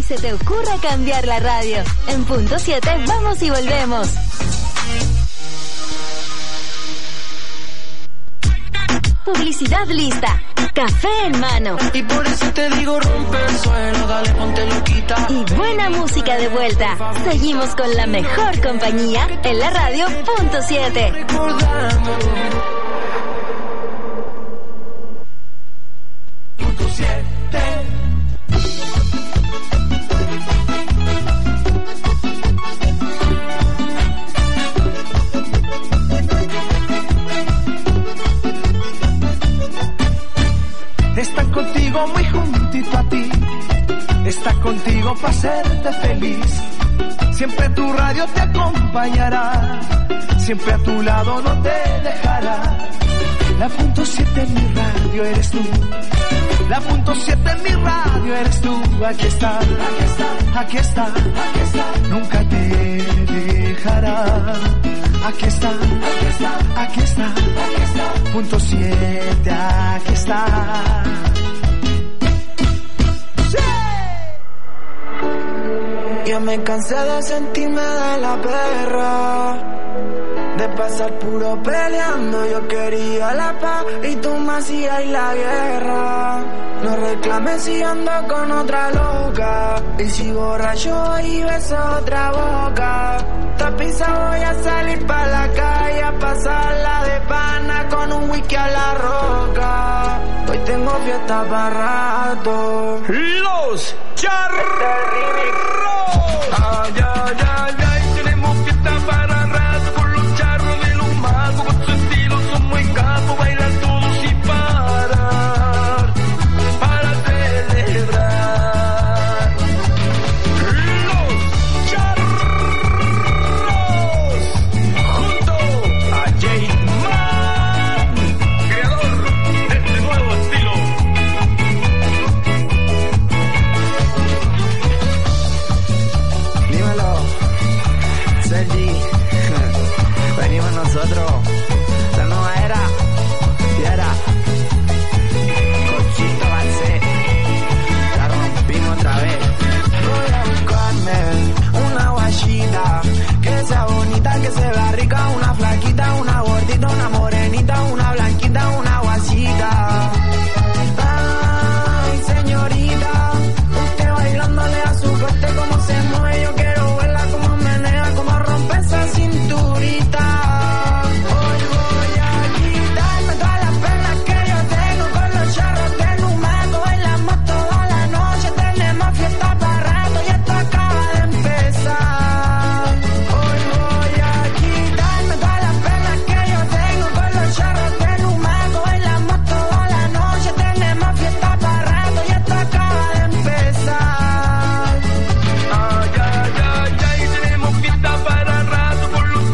se te ocurra cambiar la radio. En punto 7 vamos y volvemos. Publicidad lista. Café en mano. Y por eso te digo rompe el suelo, dale ponte loquita. Y buena música de vuelta. Seguimos con la mejor compañía en la radio punto 7. Punto 7. Está contigo muy juntito a ti, está contigo para hacerte feliz. Siempre tu radio te acompañará, siempre a tu lado no te dejará. La punto 7 en mi radio eres tú, la punto 7 en mi radio eres tú. Aquí está, aquí está, aquí está, aquí está. Nunca te dejará. Aquí está, aquí está, aquí está, aquí está. Punto 7, aquí está. ¡Sí! Yo me cansé de sentirme de la perra, de pasar puro peleando. Yo quería la paz y tú me hacías la guerra. No reclames si ando con otra loca, y si borracho y beso otra boca. Tapiza voy a salir pa' la calle a pasarla de pana con un whisky a la roca. Hoy tengo fiesta para rato. Los charros. Ay, ay, ay, ay, tenemos fiesta para rato con los charros de los magos. Con su estilo son muy capos, bailar todos sin parar, para celebrar. Los charros, junto a J-Man, creador de este nuevo estilo. Dímelo, Sergi. Venimos nosotros, la nueva era, Fiera, Cochito Garcés, la rompimos otra vez. Voy a buscarme una guachita, que sea bonita, que se vea rica, una flaquita, una gordita, una morenita, una blanquita, una guasita. Ay, señorita, usted bailándole a su corte como se mueve, yo quiero verla como menea, como rompe esa cinturita. Hoy voy a quitarme todas las penas que yo tengo con los charros de Numaco. Bailamos toda la noche, tenemos fiesta para rato y esto acaba de empezar. Hoy voy a quitarme todas las penas que yo tengo con los charros de Numaco. Bailamos toda la noche, tenemos fiesta para rato y esto acaba de empezar. Ay, ay, ay, ay, tenemos fiesta para rato con los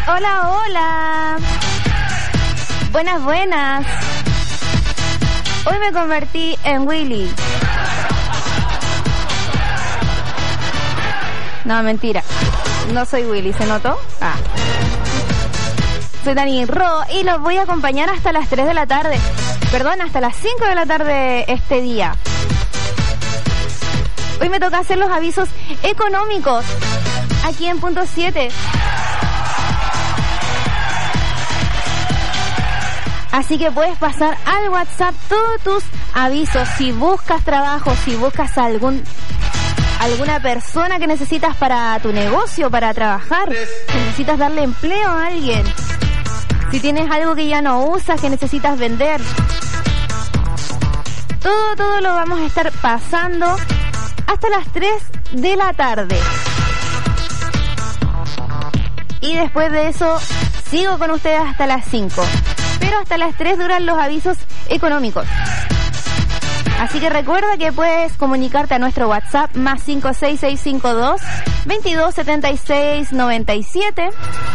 Hola, hola. Buenas, buenas. Hoy me convertí en Willy. No, mentira. No soy Willy, ¿se notó? Ah. Soy Dani Ro y los voy a acompañar hasta las 3 de la tarde. Perdón, hasta las 5 de la tarde este día. Hoy me toca hacer los avisos económicos aquí en Punto 7. Así que puedes pasar al WhatsApp todos tus avisos. Si buscas trabajo, si buscas alguna persona que necesitas para tu negocio, para trabajar, necesitas darle empleo a alguien. Si tienes algo que ya no usas, que necesitas vender. Todo lo vamos a estar pasando hasta las 3 de la tarde. Y después de eso, sigo con ustedes hasta las 5. Pero hasta las 3 duran los avisos económicos. Así que recuerda que puedes comunicarte a nuestro WhatsApp más 56652 227697.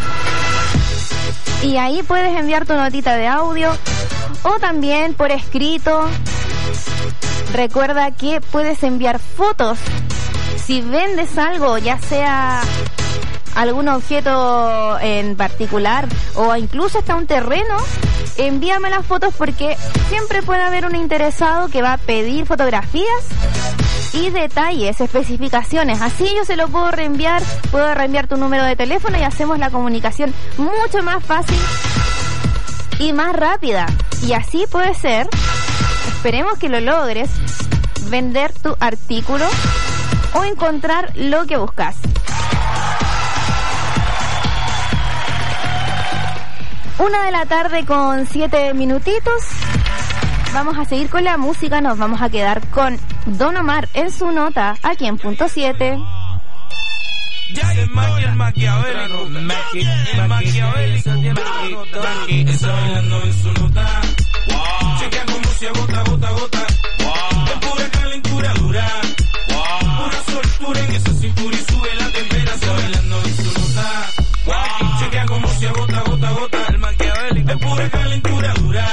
Y ahí puedes enviar tu notita de audio o también por escrito. Recuerda que puedes enviar fotos. Si vendes algo, ya sea algún objeto en particular o incluso hasta un terreno, envíame las fotos porque siempre puede haber un interesado que va a pedir fotografías y detalles, especificaciones. Así yo se lo puedo reenviar tu número de teléfono y hacemos la comunicación mucho más fácil y más rápida. Y así puede ser, esperemos que lo logres, vender tu artículo o encontrar lo que buscas. 1 de la tarde con 7 minutitos. Vamos a seguir con la música. Nos vamos a quedar con Don Omar en su nota aquí en Punto 7. El maquiavélico, está bailando en su nota. Chequea como se agota, gota, gota. De pura calentura dura. Pura soltura en esa cintura y sube la temperatura. Está bailando en su nota. Chequea como se agota, gota, gota. El maquiavélico, de pura calentura dura.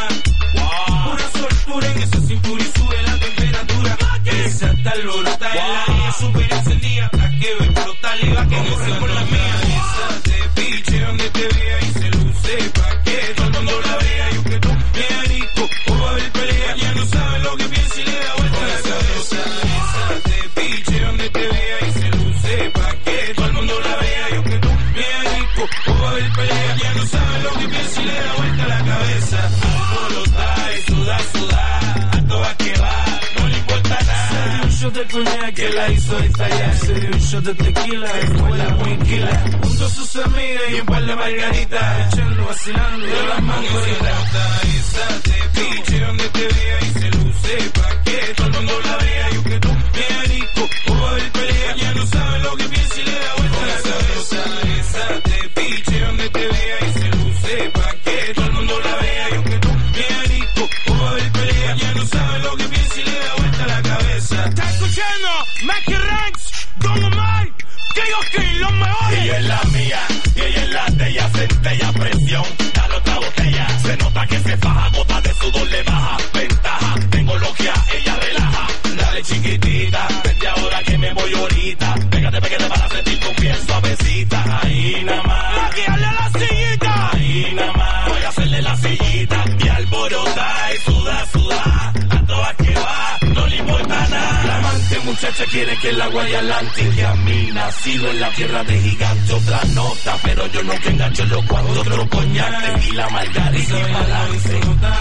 Pura soltura en esa cintura y sube la temperatura. Esa está alborota en la niña super encendida. La que ve explotar y va que no se por la mía. Esa te piche donde te vea y se luce pa' que todo el mundo la vea. Yo que tú me arico o va a haber pelea. Ya no sabe lo que piensa y le da vuelta a la cabeza. Esa te piche donde te vea y se luce pa' que todo el mundo la vea. Yo que tú me arico o va a haber pelea. Ya no sabe lo que piensa y le da vuelta a la cabeza. Alborota y suda, suda. A todas que va, no le importa nada. Se dio un shot de coñac que la hizo estallar. Se dio un shot de tequila, fue la muy quila. Junto a sus amigas y un par de margaritas. Echando, vacilando de las mangoritas. Esa te piche donde te vea y se luce pa' que todo el mundo la vea. Yo que tú me arico o va a haber pelea. Ya no sabe lo que piensa y le da vuelta a la cabeza. Esa te piche donde te vea y se luce pa' que todo el mundo la vea. Yo que tú me arico o va a haber pelea. Ya no sabe lo que piensa y le da vuelta a la cabeza. ¿Estás escuchando? Mackie Ranks, Don Omar, que los mejores. Ella es la mía y ella es la de ella. Centella, presión, dale otra botella. Se nota que se faja, gota de sudor le baja. Ventaja, tengo logia, ella relaja. Dale chiquitita, vete ahora que me voy ahorita. Pégate para sentir tu piel suavecita. Ahí nada más. Mackie, dale a la sillita. Ahí nada más. Voy a hacerle la sillita. Y alborota y suda, suda. A todas que va, no le importa nada. La amante muchacha quiere que la guaya adelante. Que a mí nacido en la tierra de gigante. Otra nota, pero yo no que engancho los cuatro. Otro coñac, tequila, margarita y balance.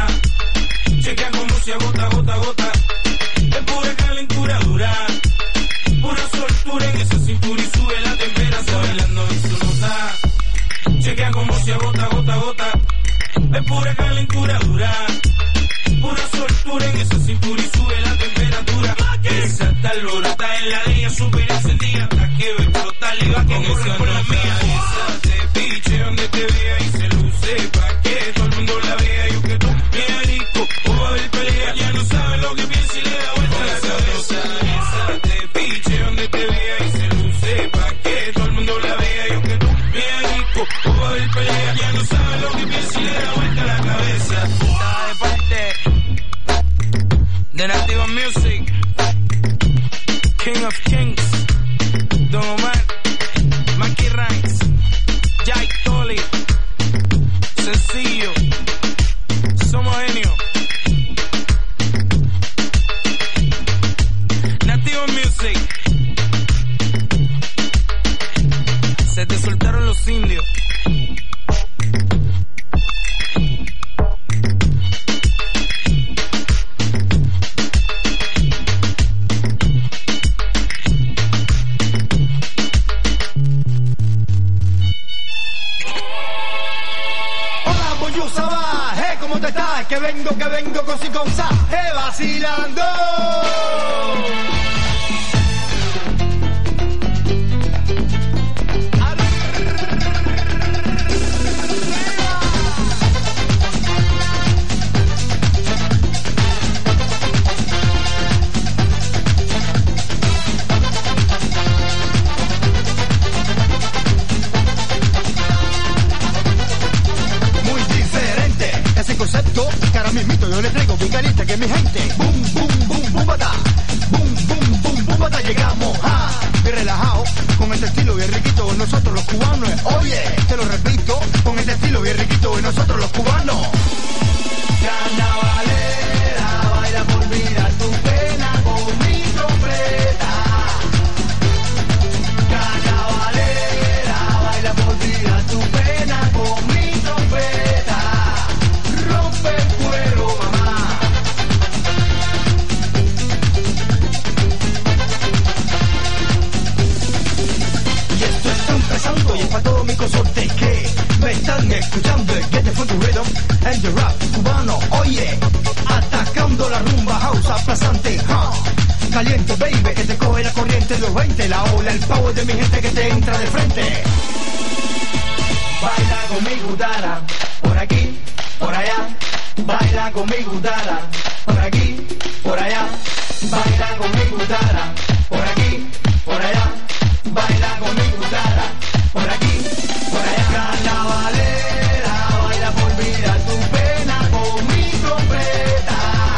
Chequea como se agota, gota, gota. De pura calentura dura. Pura soltura en esa cintura y sube la temperatura. Bailando en su nota. Chequea como se agota, gota, gota. De pura calentura dura. Pura soltura en esa cintura y sube la temperatura. Esa está alborota en la niña super encendida. La que ve explotar y va que no se por la mía. Esa te piche donde te vea y se luce pa' que todo el mundo la vea. Yo que tú me arico o va a haber pelea. Ya no sabe lo que piensa y le da vuelta a la cabeza. Esa te piche donde te vea y se luce pa' que todo el mundo la vea. Yo que tú me arico o va a haber cuerpo ya no sabe lo que piensa y le da vuelta la cabeza. Está de parte de Nativa Music, King of Kings, Don Omar, Mikey Ranks, Jai Tolly, sencillo, somos genios. Nativa Music, se te soltaron los indios. Que vengo con sin cosa, vacilando. Concepto, que ahora mismito yo le traigo bien caliente que mi gente. Boom, boom, boom, boom, bata. Boom, boom, boom, boom, bata. Llegamos bien relajado, con este estilo bien riquito. Nosotros los cubanos, oye, te lo repito, con este estilo bien riquito. Y nosotros los cubanos. Carnavalera, baila por olvidar tu pena con mi trompeta. Carnavalera, baila por olvidar tu pena con mi trompeta. Rompe el cuero, mamá. Y esto está empezando y es para todos mis consortes que me están escuchando. El Get the Funky Rhythm and the rap cubano, oye, atacando la rumba house aplastante, caliente, baby, que te coge la corriente de los 20, la ola, el power de mi gente que te entra de frente. Baila conmigo, Dara, por aquí, por allá. Baila conmigo, Dara, por aquí, por allá. Baila conmigo, Dara, por aquí, por allá. Baila conmigo, Dara, por aquí, por allá. Carnavalera, baila por olvidar tu pena con mi trompeta.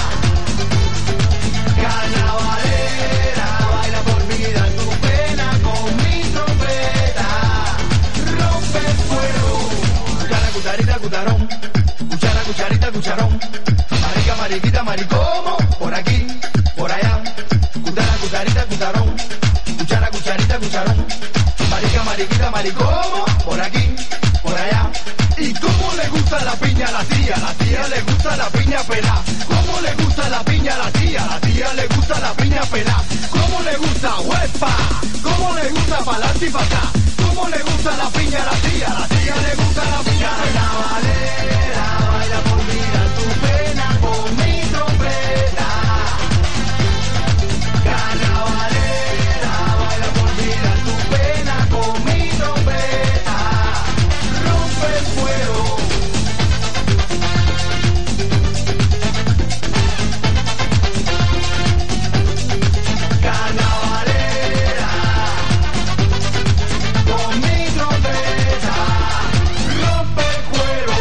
Carnavalera, baila por olvidar tu pena con mi trompeta. Rompe el fuego, cuchara, cucharita, cucharón. Cuchara, cucharita, cucharón. Marica, mariquita, maricomo. Por aquí, por allá. Cuchara, cucharita, cucharón. Cuchara, cucharita, cucharón. Marica, mariquita, maricomo. Por aquí, por allá. ¿Y cómo le gusta la piña a la tía? La tía le gusta la piña pelá. ¿Cómo le gusta la piña a la tía? La tía le gusta la piña pelá. ¿Cómo le gusta huepa? ¿Cómo le gusta pa'lante y pa' acá? ¿Cómo le gusta la piña a la tía? La tía le gusta la piña pelá. Carnavalera, baila por olvidar tu pena con mi trompeta. Carnavalera, baila por olvidar tu pena con mi trompeta. Rompe el fuego. Carnavalera, con mi trompeta. Rompe el cuero.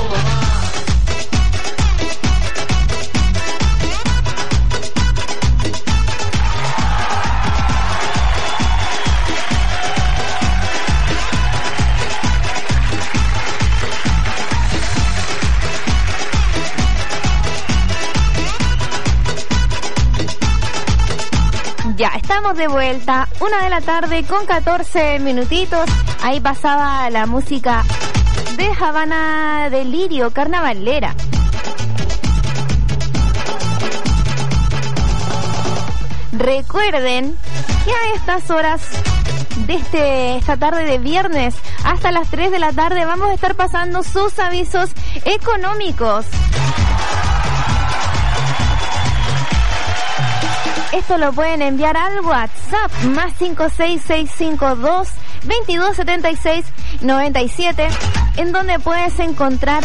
Ya, estamos de vuelta, 1:00 p.m. con 14 minutitos. Ahí pasaba la música de Habana Delirio, carnavalera. Recuerden que a estas horas de esta tarde de viernes hasta las 3 de la tarde vamos a estar pasando sus avisos económicos. Esto lo pueden enviar al WhatsApp más 56652 227697, en donde puedes encontrar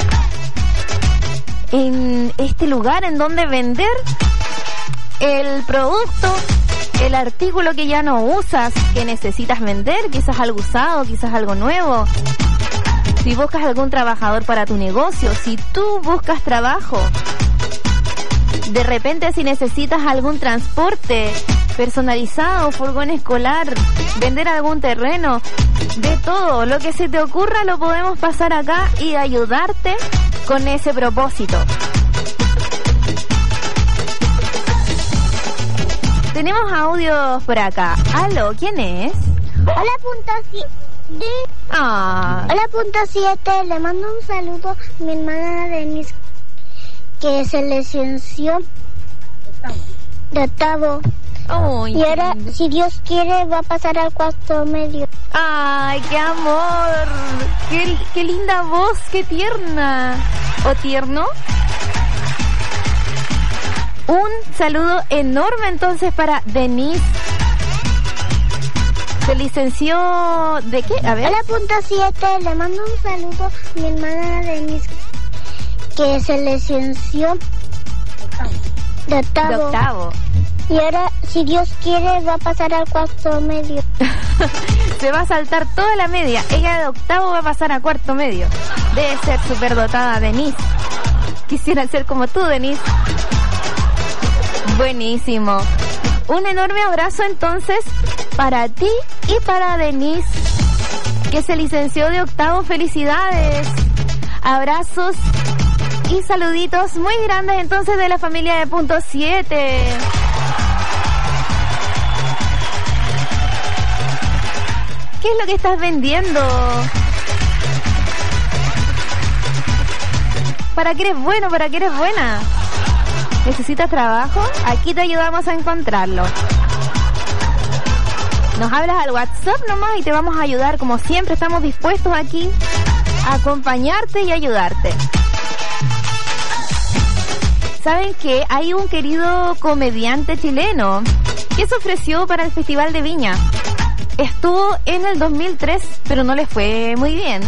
en este lugar en donde vender el producto, el artículo que ya no usas, que necesitas vender, quizás algo usado, quizás algo nuevo. si buscas algún trabajador para tu negocio, si tú buscas trabajo, de repente si necesitas algún transporte personalizado, furgón escolar, vender algún terreno, de todo, lo que se te ocurra lo podemos pasar acá y ayudarte con ese propósito. Tenemos audios por acá. Aló, ¿quién es? Hola, punto 7. Hola, punto 7. Le mando un saludo a mi hermana Denise, que se licenció de octavo. Uy, y ahora, si Dios quiere, va a pasar al cuarto medio. ¡Ay, qué amor! ¡Qué linda voz! ¡Qué tierna! ¿O tierno? Un saludo enorme entonces para Denise. Se licenció... ¿de qué? A ver. Hola, punto 7. Le mando un saludo a mi hermana Denise, que se licenció de octavo. Y ahora, si Dios quiere, va a pasar al cuarto medio. Se va a saltar toda la media. Ella de octavo va a pasar a cuarto medio. Debe ser súper dotada, Denise. Quisiera ser como tú, Denise. Buenísimo. Un enorme abrazo entonces para ti y para Denise, que se licenció de octavo. Felicidades. Abrazos y saluditos muy grandes entonces de la familia de punto 7. ¿Qué es lo que estás vendiendo? ¿Para qué eres bueno? ¿Para qué eres buena? ¿Necesitas trabajo? Aquí te ayudamos a encontrarlo. Nos hablas al WhatsApp nomás y te vamos a ayudar. Como siempre, estamos dispuestos aquí a acompañarte y ayudarte. ¿Saben qué? Hay un querido comediante chileno que se ofreció para el Festival de Viña. Estuvo en el 2003, pero no le fue muy bien.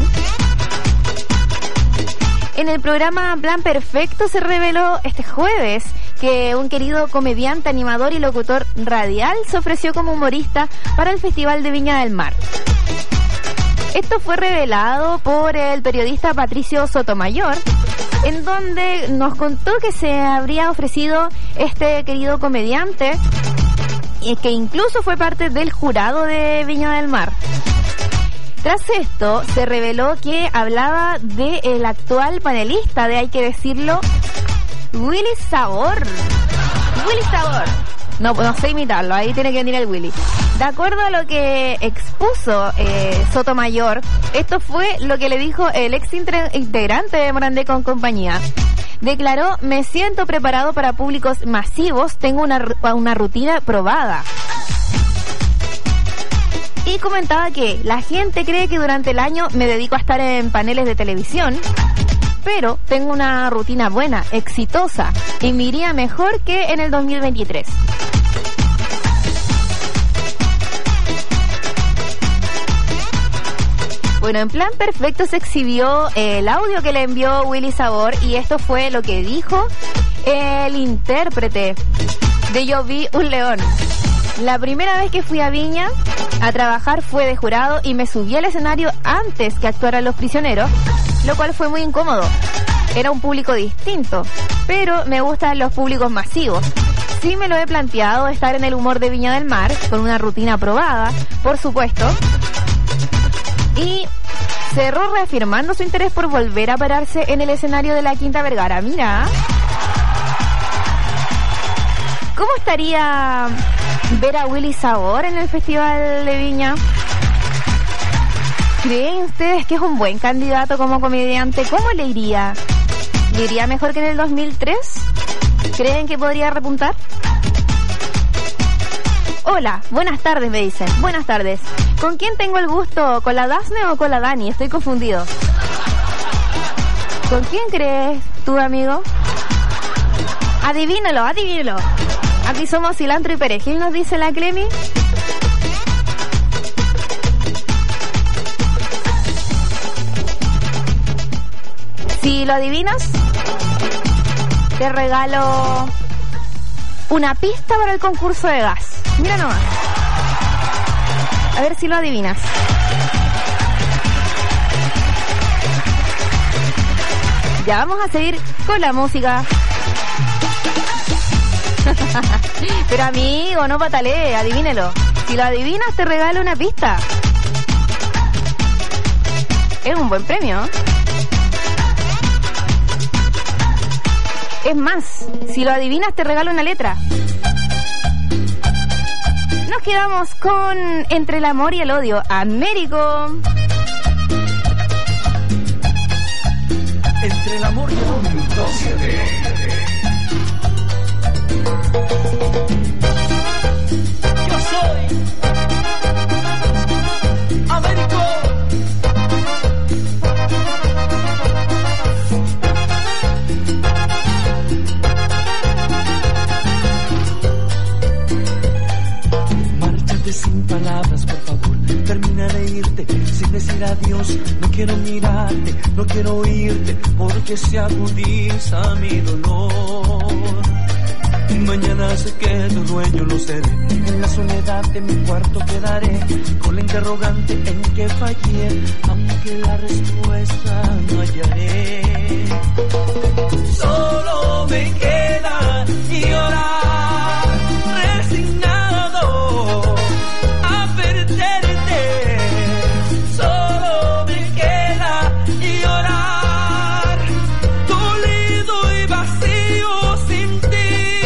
En el programa Plan Perfecto se reveló este jueves que un querido comediante, animador y locutor radial se ofreció como humorista para el Festival de Viña del Mar. Esto fue revelado por el periodista Patricio Sotomayor, en donde nos contó que se habría ofrecido este querido comediante, y que incluso fue parte del jurado de Viña del Mar. Tras esto, se reveló que hablaba del actual panelista de, hay que decirlo, Willy Sabor. Willy Sabor. No sé imitarlo, ahí tiene que venir el Willy. De acuerdo a lo que expuso Sotomayor, esto fue lo que le dijo el ex integrante de Morandé con compañía. Declaró: me siento preparado para públicos masivos, tengo una rutina probada. Y comentaba que la gente cree que durante el año me dedico a estar en paneles de televisión, pero tengo una rutina buena, exitosa, y me iría mejor que en el 2023. Bueno, en Plan Perfecto se exhibió el audio que le envió Willy Sabor, y esto fue lo que dijo el intérprete de Yo Vi un León. La primera vez que fui a Viña a trabajar fue de jurado y me subí al escenario antes que actuaran Los Prisioneros, lo cual fue muy incómodo. Era un público distinto, pero me gustan los públicos masivos. Sí me lo he planteado, estar en el humor de Viña del Mar, con una rutina aprobada, por supuesto. Y cerró reafirmando su interés por volver a pararse en el escenario de la Quinta Vergara. Mira, ¿cómo estaría ver a Willy Sabor en el Festival de Viña? ¿Creen ustedes que es un buen candidato como comediante? ¿Cómo le iría? ¿Le iría mejor que en el 2003? ¿Creen que podría repuntar? Hola, buenas tardes, me dicen. Buenas tardes. ¿Con quién tengo el gusto? ¿Con la Dafne o con la Dani? Estoy confundido. ¿Con quién crees tú, amigo? Adivínalo, adivínalo. Aquí somos cilantro y perejil, nos dice la Clemi. Si lo adivinas, te regalo una pista para el concurso de gas. Mira nomás. A ver si lo adivinas. Ya vamos a seguir con la música. Pero amigo, no patalee, adivínelo. Si lo adivinas te regalo una pista. Es un buen premio. Es más, si lo adivinas te regalo una letra. Nos quedamos con Entre el amor y el odio. Américo. Entre el amor y el odio. Yo soy Américo. Márchate sin palabras, por favor. Termina de irte sin decir adiós. No quiero mirarte, no quiero oírte, porque se agudiza mi dolor. Mañana sé que tu dueño lo seré. En la soledad de mi cuarto quedaré con la interrogante en que fallé, aunque la respuesta no hallaré. Solo me queda llorar, resignado a perderte. Solo me queda llorar, dolido y vacío sin ti.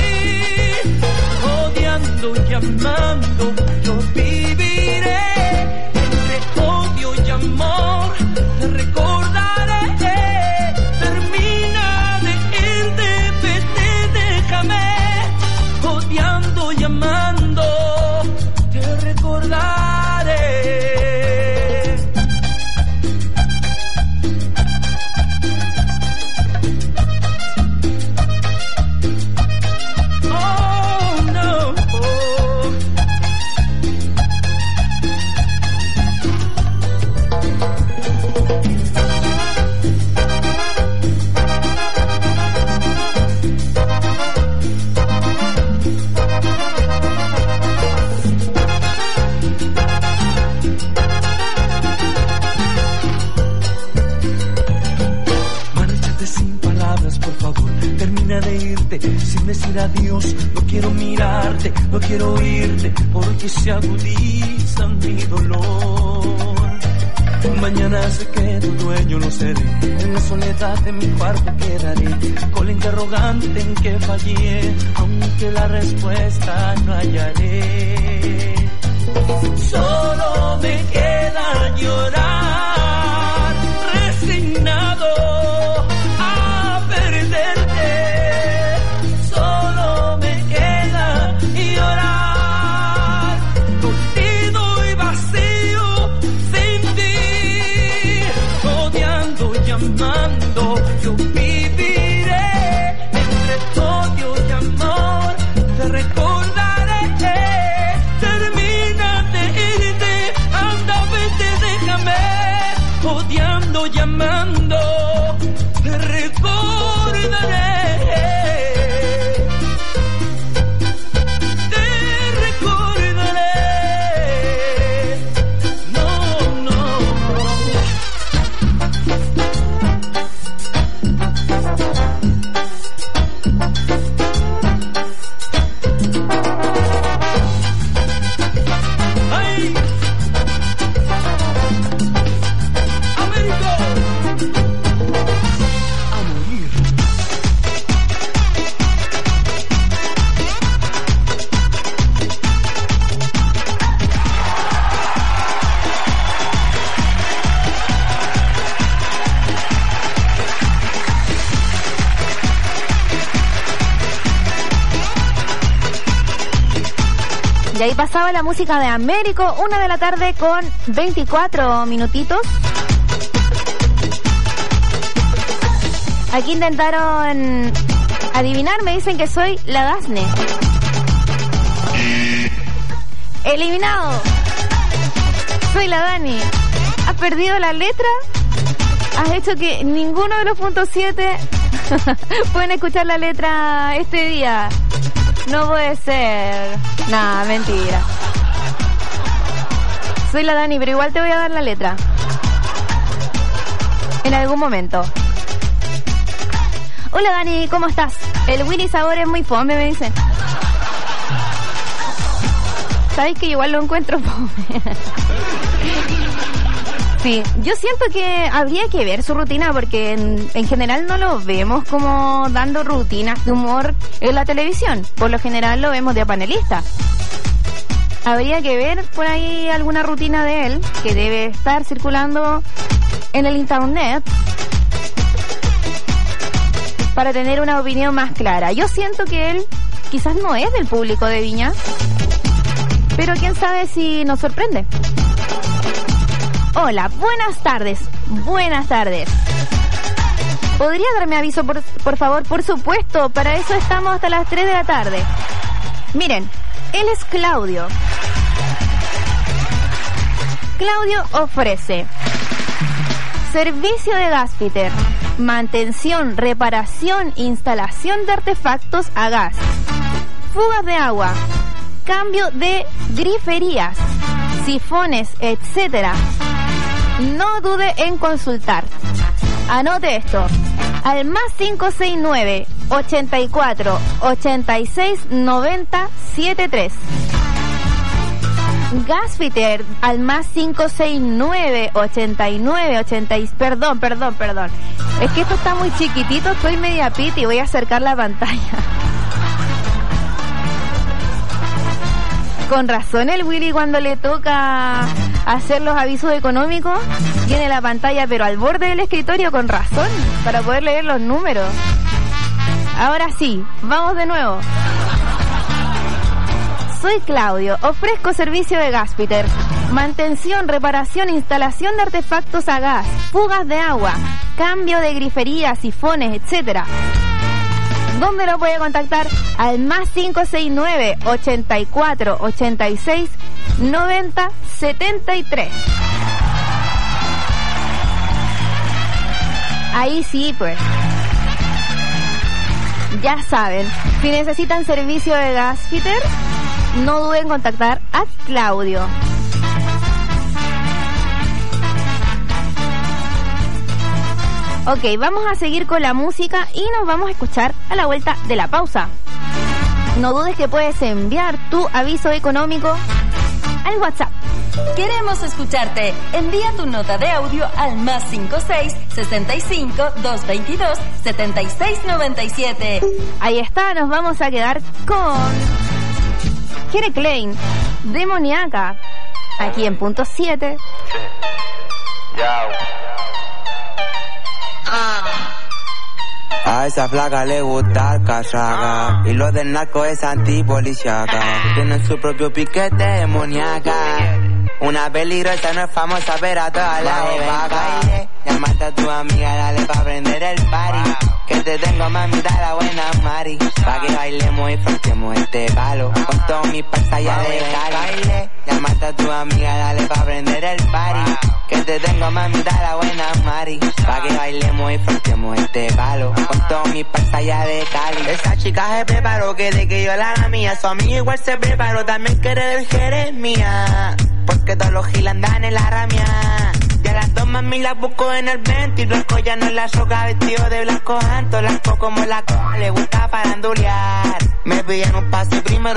Llamando, yo viviré entre odio y amor, te recordaré. Termina de irte, vete, déjame. Odiando, llamando, te recordaré. De irte sin decir adiós, no quiero mirarte, no quiero oírte, porque se agudiza mi dolor. Mañana sé que tu dueño lo seré, en la soledad de mi cuarto quedaré, con la interrogante en que fallé, aunque la respuesta no hallaré. Solo me queda llorar, resignado a perderte. Yo viviré entre odio y amor, te recordaré. Termina de irte, anda, vete, déjame. Odiando, llamando, te recordaré. Y ahí pasaba la música de Américo, 1 de la tarde con 24 minutitos. Aquí intentaron adivinar, me dicen que soy la Dasne. Eliminado. Soy la Dani. ¿Has perdido la letra? ¿Has hecho que ninguno de los puntos 7 pueden escuchar la letra este día? No puede ser. Nah, mentira. Soy la Dani, pero igual te voy a dar la letra. En algún momento. Hola Dani, ¿cómo estás? El Willy Sabor es muy fome, me dicen. Sabéis que igual lo encuentro fome. Sí, yo siento que habría que ver su rutina porque en general no lo vemos como dando rutinas de humor en la televisión. Por lo general lo vemos de panelista. Habría que ver por ahí alguna rutina de él que debe estar circulando en el internet para tener una opinión más clara. Yo siento que él quizás no es del público de Viña, pero quién sabe si nos sorprende. Hola, buenas tardes. Buenas tardes. ¿Podría darme aviso, por favor? Por supuesto, para eso estamos hasta las 3 de la tarde. Miren, él es Claudio. Claudio ofrece servicio de gasfitter, mantención, reparación, instalación de artefactos a gas, fugas de agua, cambio de griferías, sifones, etc. No dude en consultar. Anote esto. Al más 569 84 86 90 73. Gasfitter al más 569 89 80. Perdón. Es que esto está muy chiquitito, estoy media piti y voy a acercar la pantalla. Con razón el Willy cuando le toca hacer los avisos económicos tiene la pantalla pero al borde del escritorio, con razón, para poder leer los números. Ahora sí, vamos de nuevo. Soy Claudio, ofrezco servicio de gasfitter, mantención, reparación, instalación de artefactos a gas, fugas de agua, cambio de griferías, sifones, etc. ¿Dónde lo puede contactar? Al más 569 84 86 90 73. Ahí sí, pues. Ya saben, si necesitan servicio de gasfitter, no duden en contactar a Claudio. Ok, vamos a seguir con la música y nos vamos a escuchar a la vuelta de la pausa. No dudes que puedes enviar tu aviso económico al WhatsApp. Queremos escucharte. Envía tu nota de audio al más 56 65 222 76 97. Ahí está, nos vamos a quedar con Jere Klein, Demoníaca, aquí en punto 7. A esa flaca le gusta el casaca y lo del narco es antipoliciaca. Tienen su propio piquete demoníaca. Una peligrosa no es famosa pero a todas las vaca. Llamaste a tu amiga, dale pa' prender el party. Que te tengo mamita la buena Mari. Pa' que bailemos y frontemos este palo con todos mis pantallas de Cali. Llamaste a tu amiga, dale pa' prender el party. Que te tengo mamita la buena Mari. Pa' que bailemos y frontemos este palo con todos mis pantallas de Cali. Esa chica se preparó que de que yo la haga mía. Su amigo igual se preparó, también quiere del Jeremía. Porque todos los giles andan en la ramia. Y a las 2 mami las busco en el 20. Y Blanco ya no es la soca, vestido de blanco janto. Blanco como la le gusta farandulear. Me piden un pase primero.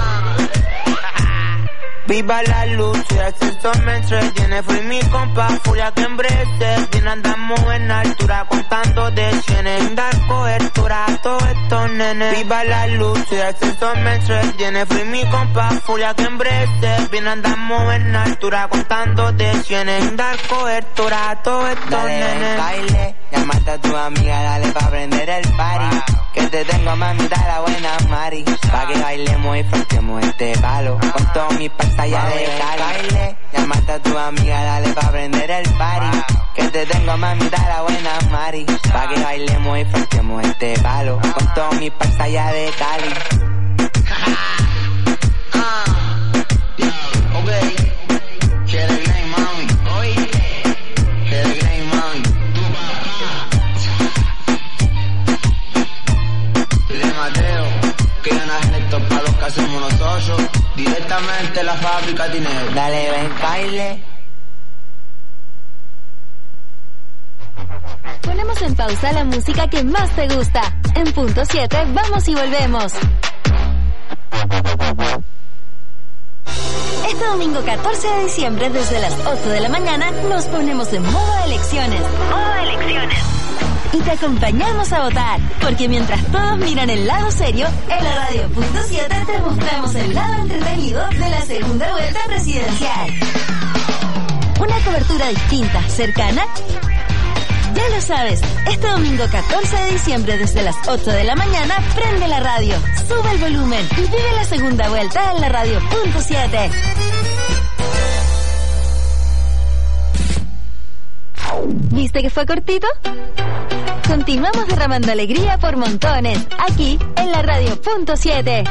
Viva la luz, y el sexo me entretiene. Fui mi compa, furia que embrece. Bien andamos en altura, contando de cienes. Sin dar cobertura a todos estos nenes. Viva la luz, y el sexo me entretiene. Fui mi compa, furia que embrece. Bien andamos en altura, contando de cienes. Sin dar cobertura a todos estos nenes. Baile, llamaste a tu amiga, dale pa' prender el party. Que te tengo mamita la buena Mari. Pa' que bailemos y frontemos este palo con todos mis pantallas de Cali. Llamaste a tu amiga, dale pa' prender el party. Que te tengo mamita la buena Mari. Pa' que bailemos y frontemos este palo con todos mis pantallas de Cali. Hacemos nosotros directamente la fábrica de dinero. Dale, ven, Kyle. ponemos en pausa la música que más te gusta. En punto 7, vamos y volvemos. Este domingo 14 de diciembre, desde las 8 de la mañana, nos ponemos en modo elecciones. Y te acompañamos a votar, porque mientras todos miran el lado serio, en la radio punto 7 te mostramos el lado entretenido de la segunda vuelta presidencial. Una cobertura distinta, cercana. Ya lo sabes, este domingo 14 de diciembre desde las 8 de la mañana, prende la radio, sube el volumen y vive la segunda vuelta en la radio punto 7. ¿Viste que fue cortito? Continuamos derramando alegría por montones, aquí en la radio punto 7.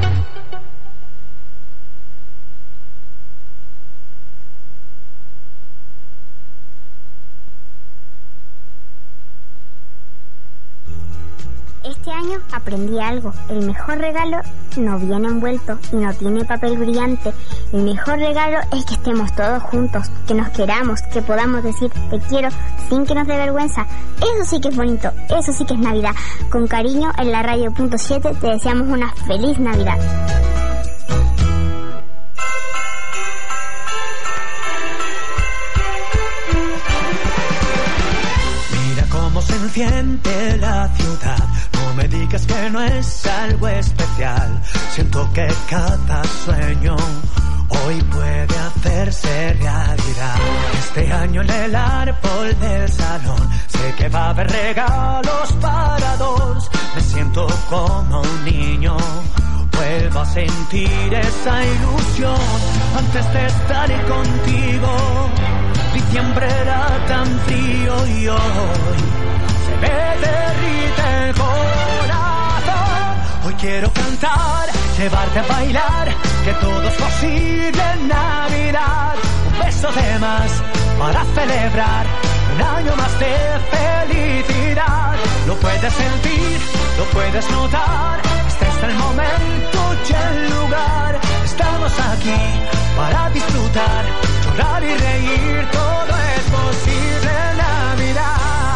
Este año aprendí algo. El mejor regalo no viene envuelto y no tiene papel brillante. El mejor regalo es que estemos todos juntos, que nos queramos, que podamos decir te quiero sin que nos dé vergüenza. Eso sí que es bonito, eso sí que es Navidad. Con cariño, en la radio punto 7 te deseamos una feliz Navidad. Mira cómo se enciende la ciudad. No me digas que no es algo especial. Siento que cada sueño hoy puede hacerse realidad. Este año en el árbol del salón sé que va a haber regalos para dos. Me siento como un niño, vuelvo a sentir esa ilusión. Antes de estar contigo, diciembre era tan frío y hoy se me derrite el corazón. Hoy quiero cantar, llevarte a bailar, que todo es posible en Navidad. Un beso de más para celebrar un año más de felicidad. Lo puedes sentir, lo puedes notar. Este es el momento y el lugar. Estamos aquí para disfrutar, llorar y reír. Todo es posible en Navidad.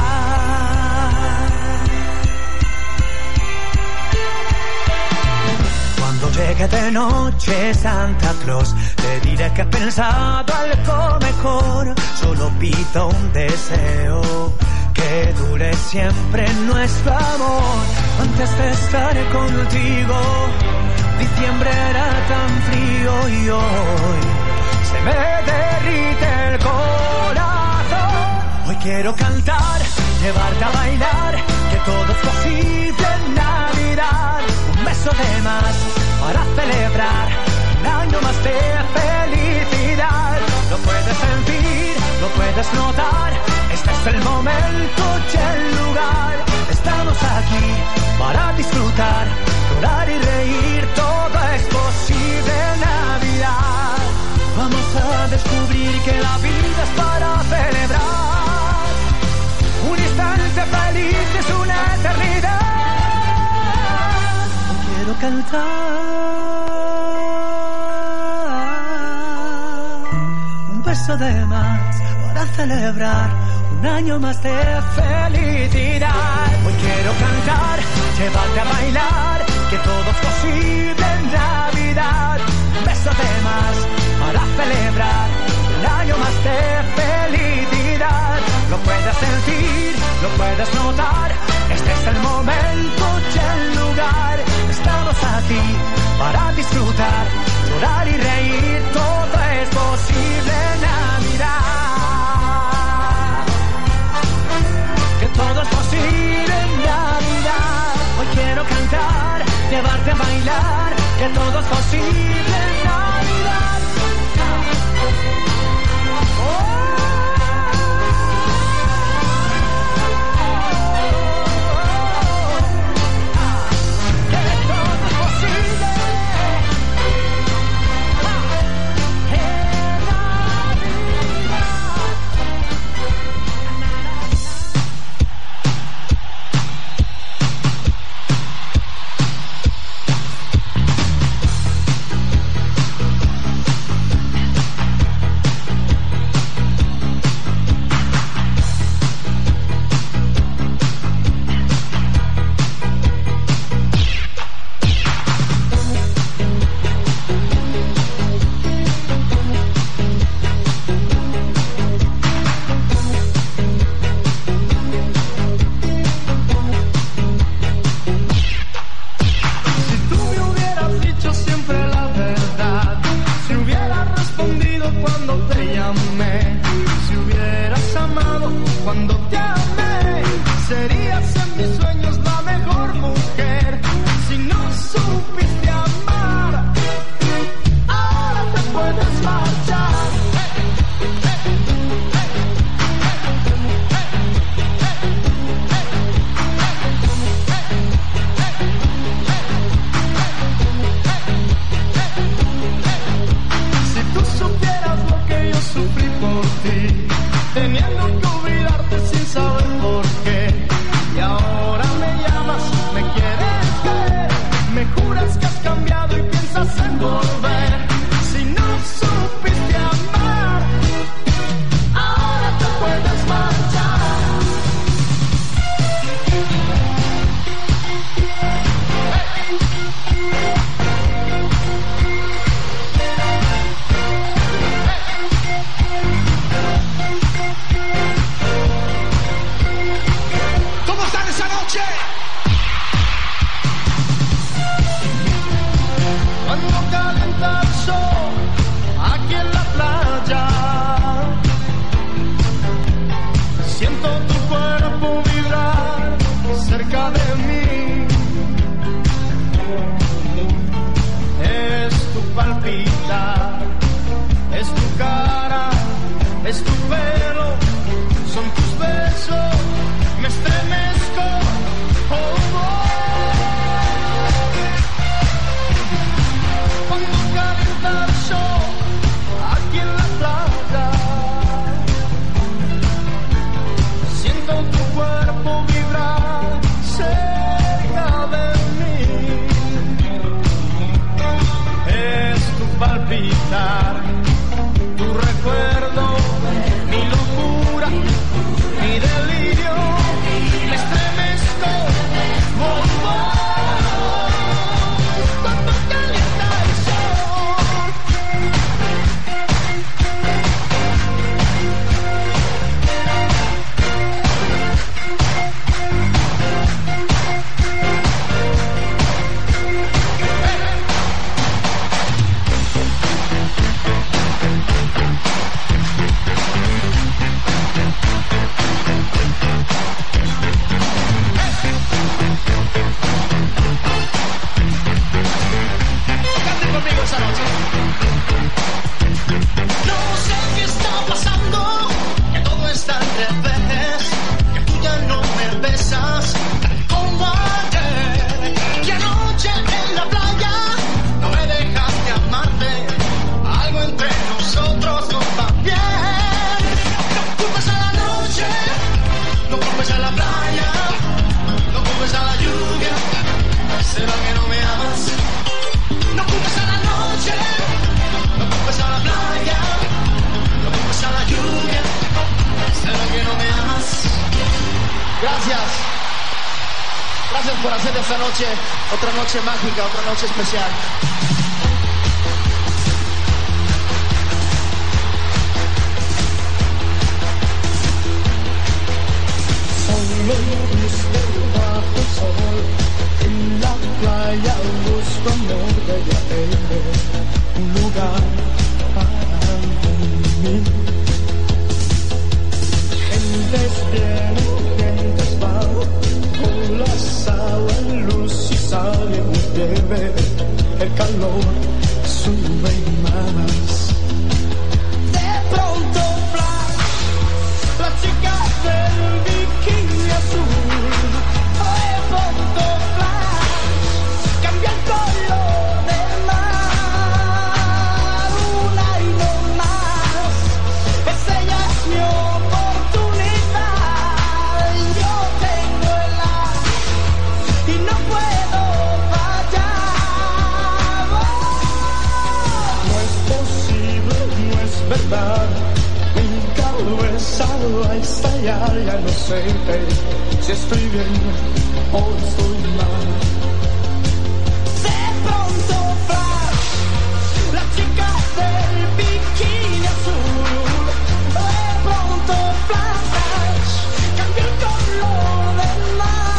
Cuando llegue de noche Santa Claus, te diré que he pensado algo mejor. Solo pido un deseo, que dure siempre nuestro amor. Antes de estar contigo, diciembre era tan frío y hoy se me derrite el corazón. Hoy quiero cantar, llevarte a bailar, que todo es posible en Navidad. Un beso de más para celebrar un año más de felicidad. Lo puedes sentir, lo puedes notar. Este es el momento y el lugar. Estamos aquí para disfrutar, llorar y reír. Todo es posible en Navidad. Vamos a descubrir que la vida es para celebrar. Un instante feliz es una eternidad. Quiero cantar un beso de más para celebrar un año más de felicidad. Hoy quiero cantar, llevarte a bailar, que todo es posible en Navidad. Un beso de más para celebrar un año más de felicidad. Lo puedes sentir, lo puedes notar. Este es el momento y el lugar. Estamos aquí para disfrutar, llorar y reír. Todo es posible en Navidad. Que todo es posible en Navidad. Hoy quiero cantar, llevarte a bailar, que todo es posible en Navidad. teniendo que olvidarte sin saber por qué. Y ahora me llamas, me quieres ver, me juras que has cambiado y piensas en volver. Si no supiste amar, ahora te puedes marchar. ¿Cómo están esa noche? Cuando calienta el sol aquí en la playa, siento tu cuerpo vibrar cerca de mí. Es tu palpitar, es tu cara, es tu pelo, son tus besos, me estremezco. Oh, oh. Cuando calienta el sol aquí en la playa, siento tu cuerpo vibrar cerca de mí. Es tu palpitar, tu recuerdo, mi locura, mi delirio, me estremezco. Oh, oh. Cuando calienta el sol, Cante conmigo esa noche. No sé qué está pasando, que todo está al revés, que tú ya no me besas como ayer, que anoche en la playa no me dejaste amarte, algo entre nosotros no va bien. No culpes a la noche, no culpes a la playa, no culpes a la lluvia, será que no me amas. No culpes a la noche, no culpes a la playa, no culpes a la lluvia, será que no me amas. gracias. Gracias por hacer de esta noche otra noche mágica, otra noche especial. Solo busco bajo el sol, en la playa busco amor de ella, un lugar para mí. Gentes vienen, gentes van, olas, agua, luz y sale muy breve, el calor sube más. De pronto flash, la chica del bikini azul. De pronto flash, cambia el color del mar. Una y no más, es ella es mi oportunidad. Yo tengo el as y no puedo fallar. No es posible, no es verdad. Mi cabeza va a estallar, ya no sé si estoy bien o estoy mal. De pronto flash, la chica del bikini azul. De pronto flash, cambia el color del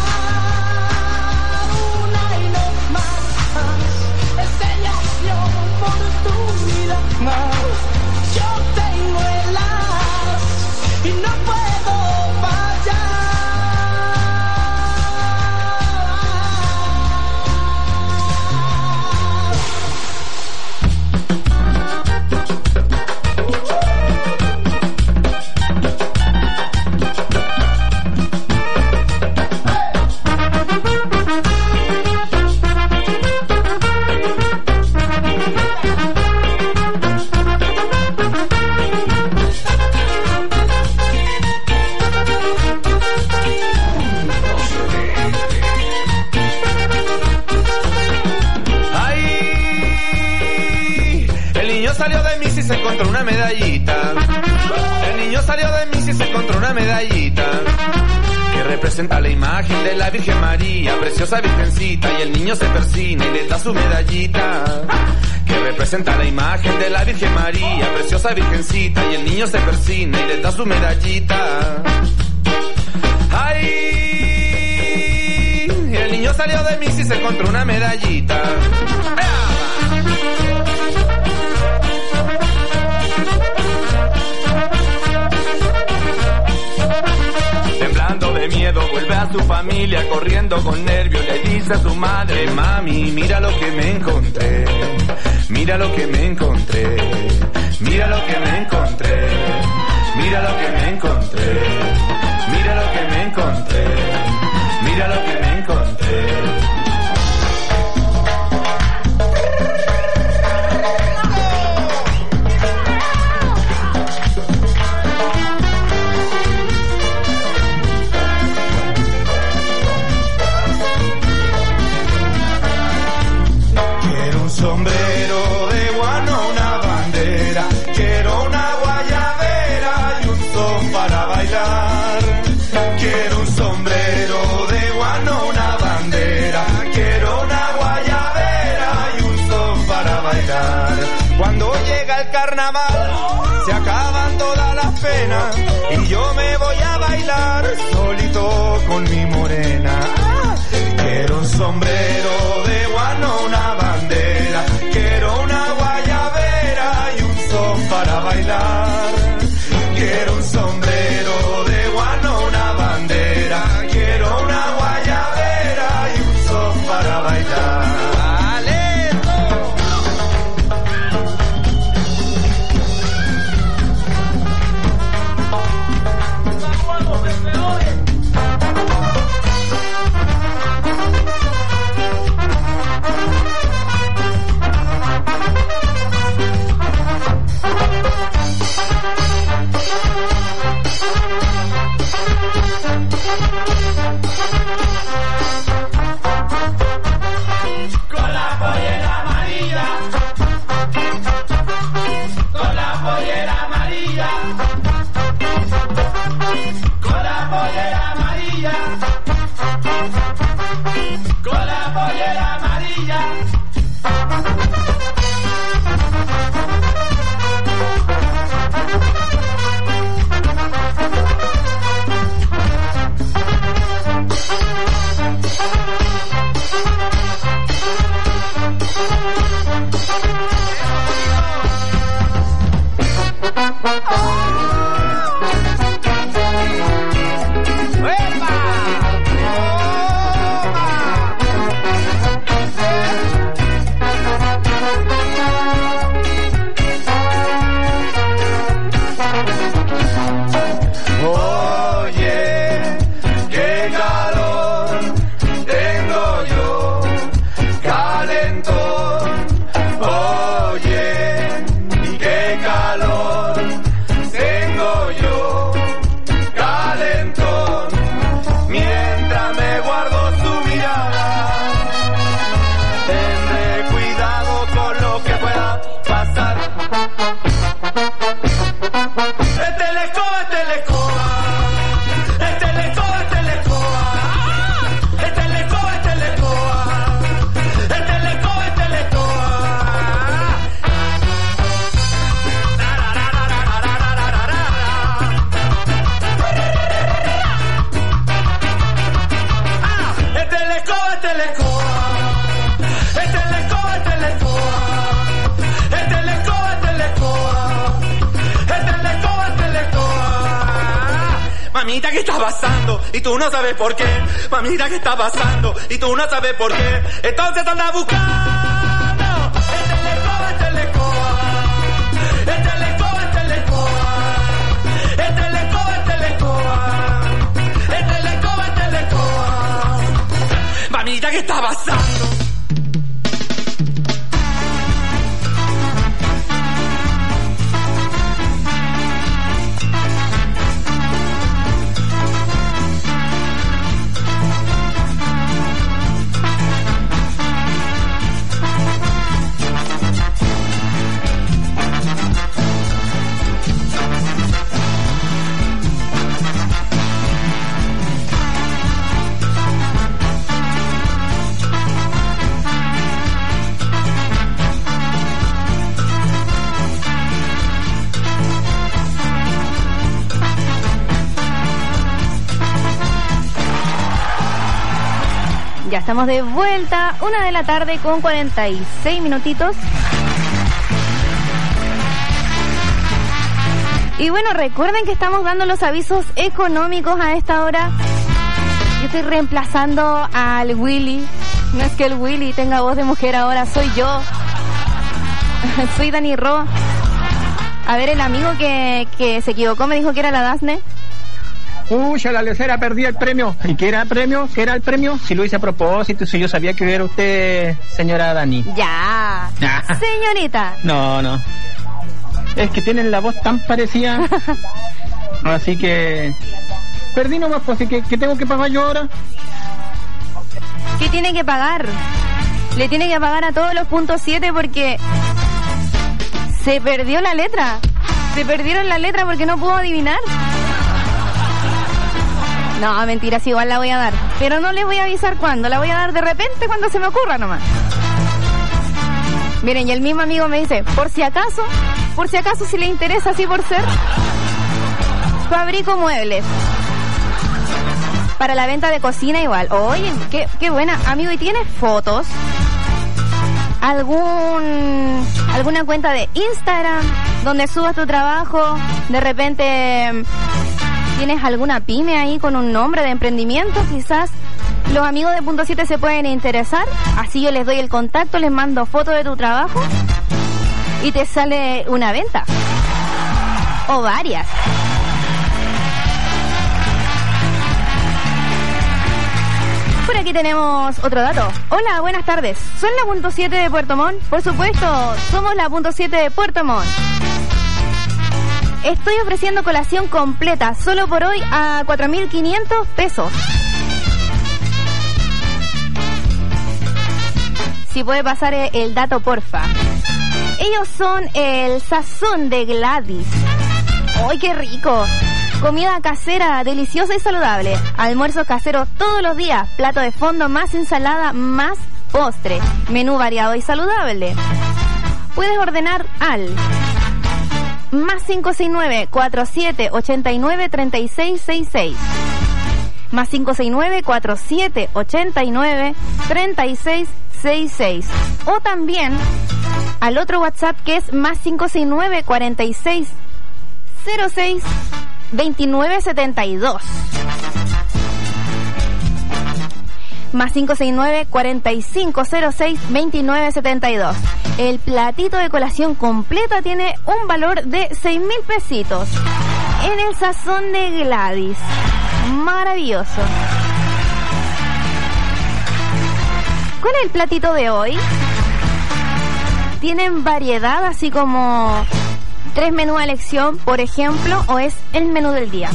mar. Una y no más, es ella mi oportunidad. Yo tengo el as y no puedo fallar. encontró una medallita. El niño salió de mí y se encontró una medallita que representa la imagen de la Virgen María, preciosa virgencita, y el niño se persina y le da su medallita. Que representa la imagen de la Virgen María, preciosa virgencita, y el niño se persina y le da su medallita. ¡Ay! El niño salió de mí y se encontró una medallita. Temblando de miedo vuelve a su familia, corriendo con nervios le dice a su madre: mami, mira lo que me encontré, mira lo que me encontré, mira lo que me encontré, mira lo que me encontré, mira lo que me encontré, mira lo que me encontré. Sombrero de guano, una bandera, quiero una guayabera y un son para bailar. Quiero un sombrero de guano, una bandera, quiero una guayabera y un son para bailar. Cuando llega el carnaval, se acaban todas las penas y yo me voy a bailar solito con mi morena. Quiero un sombrero de guano, una bandera, quiero una guayabera y un son para bailar. Quiero un sombrero de guano, una bandera, quiero una guayabera y un son para bailar. Mamita, ¿qué está pasando? Y tú no sabes por qué. Mamita, ¿qué está pasando? Y tú no sabes por qué. Entonces te andas buscando. Este le coa. Mamita, ¿qué está pasando? Ya estamos de vuelta, 1:00 p.m. con 46 minutitos. Y bueno, recuerden que estamos dando los avisos económicos a esta hora. Yo estoy reemplazando al Willy. No es que el Willy tenga voz de mujer ahora, soy yo. Soy Dani Ro. A ver, el amigo que se equivocó me dijo que era la Dasne. Uy, la lecera, perdí el premio. ¿Y qué era el premio? ¿Qué era el premio? Si lo hice a propósito, si yo sabía que era usted, señora Dani. Ya. Señorita. No. Es que tienen la voz tan parecida. Así que... Perdí nomás, pues, ¿qué tengo que pagar yo ahora? ¿Qué tiene que pagar? Le tiene que pagar a todos los puntos 7 porque... se perdió la letra. Se perdieron la letra porque no pudo adivinar. No, mentiras, igual la voy a dar. Pero no les voy a avisar cuándo. La voy a dar de repente cuando se me ocurra nomás. Miren, y el mismo amigo me dice, por si acaso si le interesa así por ser, fabrico muebles. Para la venta de cocina igual. Oye, qué buena. Amigo, ¿y tienes fotos? ¿Alguna cuenta de Instagram donde subas tu trabajo? De repente... ¿tienes alguna pyme ahí con un nombre de emprendimiento? Quizás los amigos de Punto 7 se pueden interesar. Así yo les doy el contacto, les mando fotos de tu trabajo y te sale una venta. O varias. Por aquí tenemos otro dato. Hola, buenas tardes. ¿Son la Punto 7 de Puerto Montt? Por supuesto, somos la Punto 7 de Puerto Montt. Estoy ofreciendo colación completa, solo por hoy, a 4.500 pesos. Si puede pasar el dato, porfa. Ellos son el Sazón de Gladys. ¡Ay, qué rico! Comida casera, deliciosa y saludable. Almuerzos caseros todos los días. Plato de fondo, más ensalada, más postre. Menú variado y saludable. Puedes ordenar al... más 569-4789-3666. Más 569-4789-3666. O también al otro WhatsApp que es más 569-4606-2972. Más 569-4506-2972. El platito de colación completa tiene un valor de 6.000 pesitos. En el Sazón de Gladys. Maravilloso. ¿Cuál es el platito de hoy? ¿Tienen variedad así como 3 menús a elección, por ejemplo, o es el menú del día?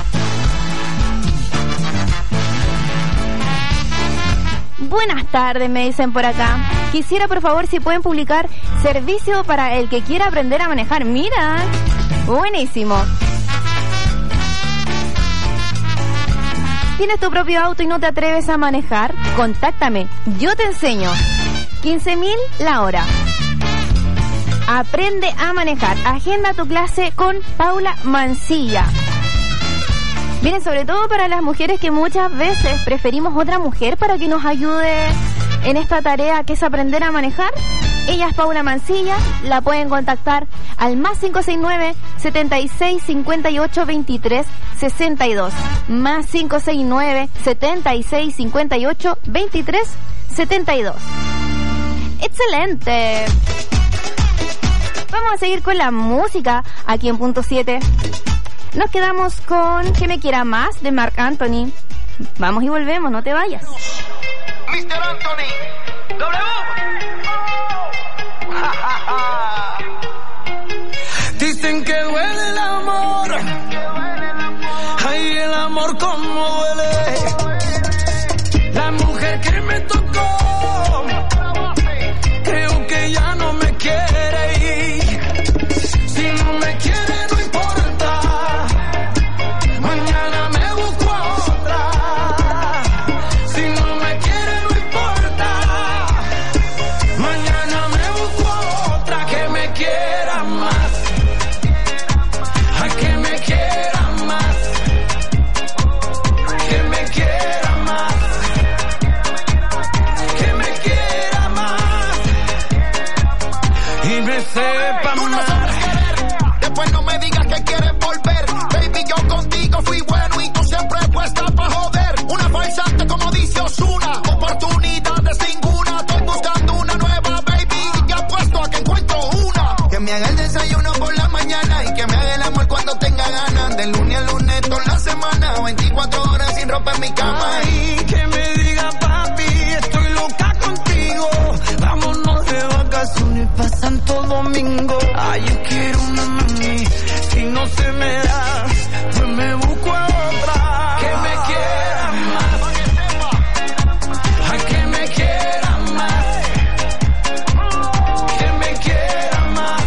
Buenas tardes, me dicen por acá. Quisiera, por favor, si pueden publicar servicio para el que quiera aprender a manejar. Mira, buenísimo. ¿Tienes tu propio auto y no te atreves a manejar? Contáctame, yo te enseño. 15.000 la hora. Aprende a manejar. Agenda tu clase con Paula Mancilla. Miren, sobre todo para las mujeres que muchas veces preferimos otra mujer para que nos ayude en esta tarea que es aprender a manejar. Ella es Paula Mancilla, la pueden contactar al más 569-7658-2362. Más 569-7658-2372. ¡Excelente! Vamos a seguir con la música aquí en Punto 7. Nos quedamos con Que me quiera más de Marc Anthony. Vamos y volvemos, no te vayas. Mr. Anthony, W. Dicen que duele el amor. Ay, el amor como duele. La mujer que me tocó, creo que ya no me quiere ir. Si no me quiere, no importa. Mañana me busco a otra. Si no me quiere, no importa. Mañana me busco a otra que me quiera más. Ay, que me quiera más. Que me quiera. cama, 24 horas sin ropa en mi cama. Ay, que me diga papi, estoy loca contigo. Vámonos de vacaciones pa' Santo Domingo. Ay, yo quiero una mami, si no se me da, pues me busco a otra. Que me quiera más. Ay, que me quiera más. Que me quiera más.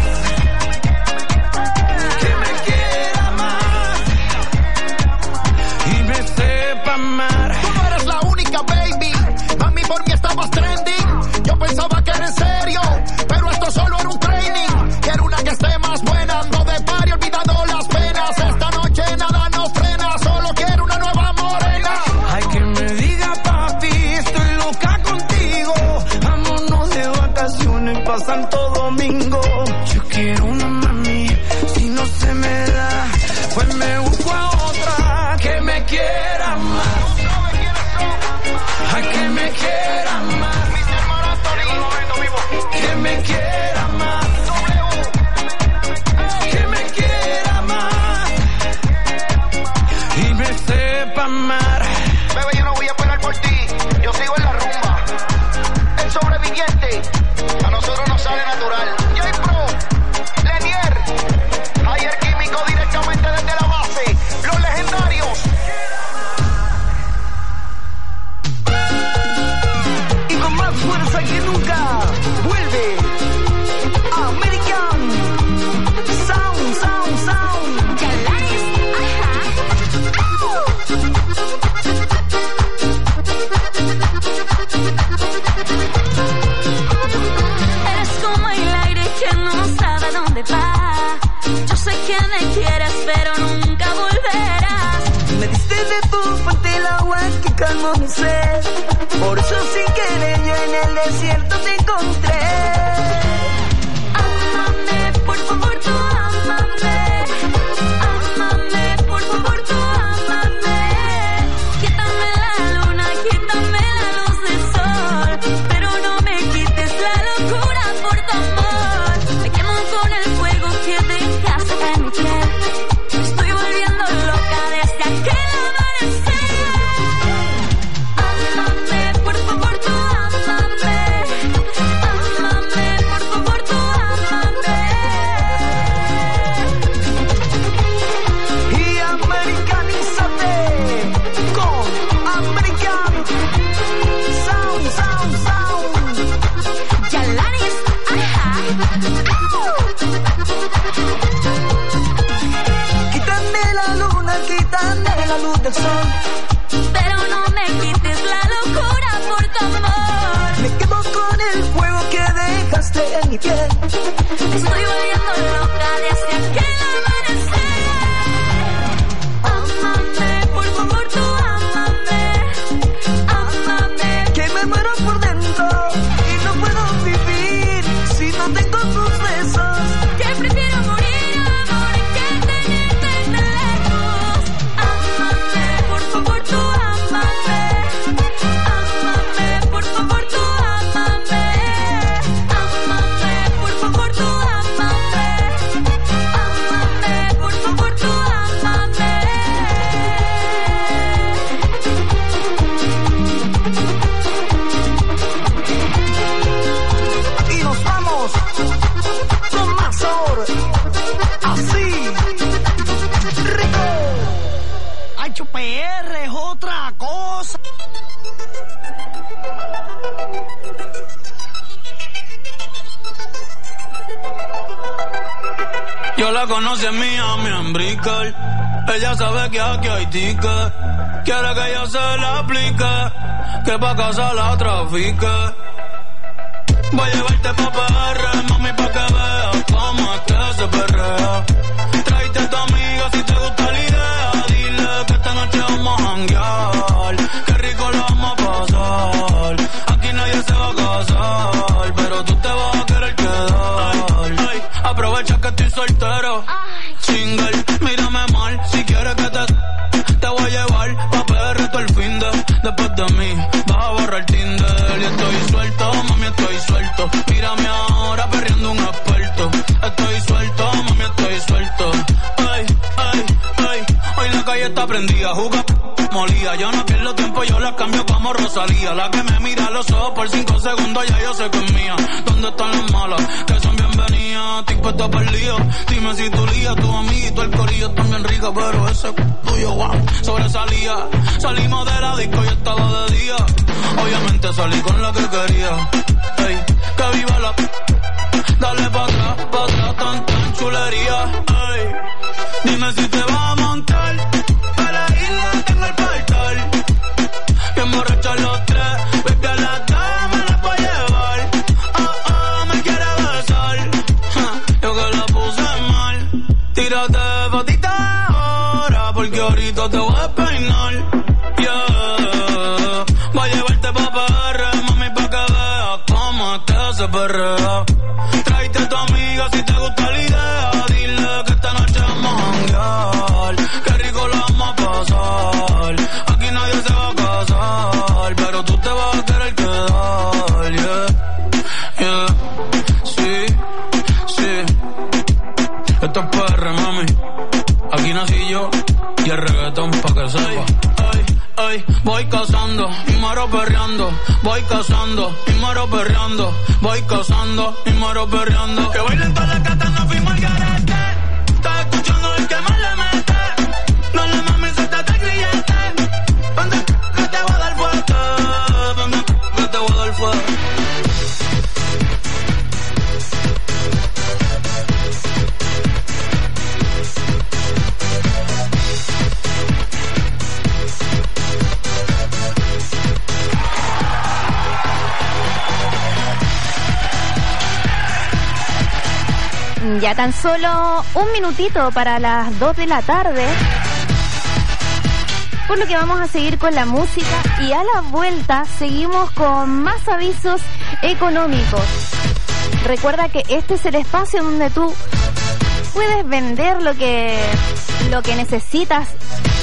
Que me quiera más. Y me sepa amar. Tú no eres la única, baby. Mami, por mí estabas trending. Yo pensaba que era en serio, pero esto solo era un training. Quiero una que esté más buena, ando de party, olvidando las penas. Esta noche nada nos frena, solo quiero una nueva morena. Ay, que me diga papi, estoy loca contigo. Vámonos de vacaciones pa' Santo Domingo. Yo quiero una mami, si no se me da, pues me busco a otra. Que me quiera más. Ay, que me quiera más. Que me quiera más. Que me quiera más. Y me sepa amar. Bebé, yo no voy a esperar por ti, yo sigo en la rumba. El sobreviviente, a nosotros nos sale natural. J-Pro, Lenier, Ayer Químico directamente desde la base. Los legendarios. Y con más fuerza que nunca, vuelve American Sound, Sound, Sound. Eres como el aire que no sabe dónde va. Yo sé que me quieres, pero nunca volverás. Me diste de tu fuente el agua que calmó mi sed. Por eso sin querer yo en el desierto te encontré. Ámame, por favor, tú ámame. Ámame, por favor, tú ámame. Quítame la luna, quítame la luz del sol, pero no me quites la locura por tu amor. Me quemo con el fuego que dejaste en mi piel. Me estoy volviendo loca desde aquel amanecer. Ámame, por favor, tú ámame. Ámame, por favor, tú ámame. Y americanízate con American Sound, Sound, Sound. Yalanis, ajá. Quítame la luna, quítame la luz del sol, Pero no me quites la locura por tu amor. me quedo con el fuego que dejaste en mi piel. Estoy volviendo loca desde aquel amanecer. Ámame, por favor, tú ámame. Ámame. Que me muero por dentro y no puedo vivir si no tengo tus besos. Que prefiero morir, amor, que tenerte tan lejos. Ámame, por favor, tú ámame. Ámame, por favor, tú ámame. Ámame, por favor, tú ámame. Ámame, por favor, tú ámame. Y nos vamos con más sabor, así rico. Hacho PR es otra cosa. Yo la conocí en Miami, en Brickell. Ella sabe que aquí hay ticket. Quiere que yo se la aplique, que pa' casa la trafique. Voy a llevarte pa' PR, mami, pa' que veas cómo es que se perrea. Tráete a tu amiga si te gusta la idea. Dile que esta noche vamos a janguear. Qué rico lo vamos a pasar. Aquí nadie se va a casar, pero tú te vas a querer quedar. Aprovecha que estoy soltero, single, mírame mal. Si quieres que te voy a llevar pa' PR todo el fin de. Después de mí vas a borrar Tinder. Y estoy suelto, mami, estoy suelto. Mírame ahora perreando un experto. Estoy suelto, mami, estoy suelto. Ay, ay, ay. Hoy la calle que ella está prendida, juga molía. Yo no pierdo tiempo, yo la cambio como Rosalía. La que me mira a los ojos por 5 segundos, ya yo sé que es mía. ¿Dónde están las malas? Que son bienvenidas. Estoy puesto para el lío. Dime si tu lía, tu amiguito, el corillo están bien rica, pero ese tuyo, wow, sobresalía. Salimos de la disco y estaba de día. Obviamente salí con la que quería. Ey, que viva la... Dale pa' atrás, tan chulería. Ey, dime si te vas a montar. Para la isla tengo el portal. Bien borrachos los tres. Baby, a las damas las voy a llevar. Me quiere besar. Yo que la puse mal. Tírate fotita ahora, porque ahorita te voy a peinar. Yeah, voy a llevarte pa' PR, mami, pa' que veas cómo es que se perrea. Tráete a tu amiga si te gusta la idea. Dile que esta noche vamos a janguear. Qué rico lo vamos a pasar. Aquí nadie se va a casar, pero tú te vas a querer quedar. Yeah, sí. Esto es PR, mami. Aquí nací yo y el reggaetón pa' que sepa. Ay, voy cazando y muero perreando. Voy cazando y muero perreando. Voy cazando y muero perreando. Que bailen todas las gatas, no fuimos al garete. Estás escuchando el que más le mete. No le mames, suéltate el grillete. Vente, que te voy a dar fuerte. Vente, que te voy a dar fuerte. Ya tan solo un minutito para las 2 de la tarde, por lo que vamos a seguir con la música y a la vuelta seguimos con más avisos económicos. Recuerda que este es el espacio donde tú puedes vender lo que necesitas